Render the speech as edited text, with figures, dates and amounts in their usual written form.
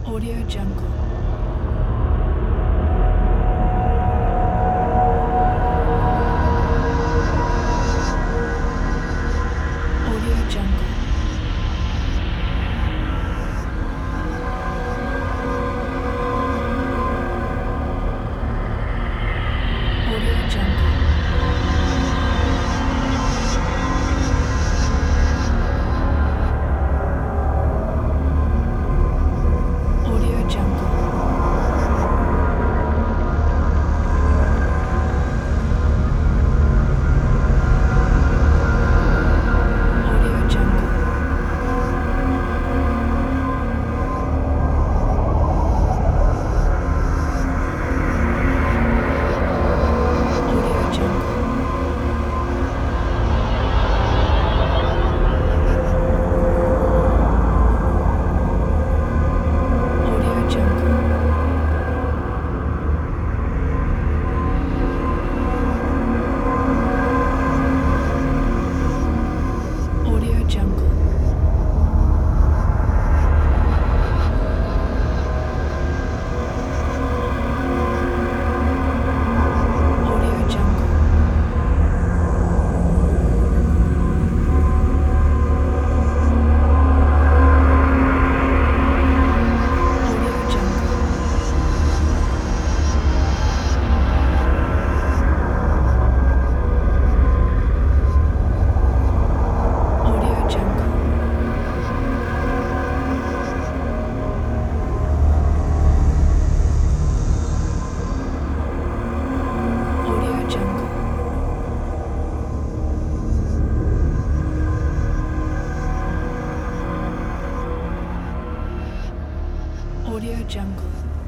Audio Jungle. Audio Jungle. Audio Jungle. Audio Jungle. Audio Jungle. Audio Jungle. Audio Jungle. Audio Jungle. Audio Jungle. Audio Jungle. Audio Jungle. Audio Jungle. Audio Jungle.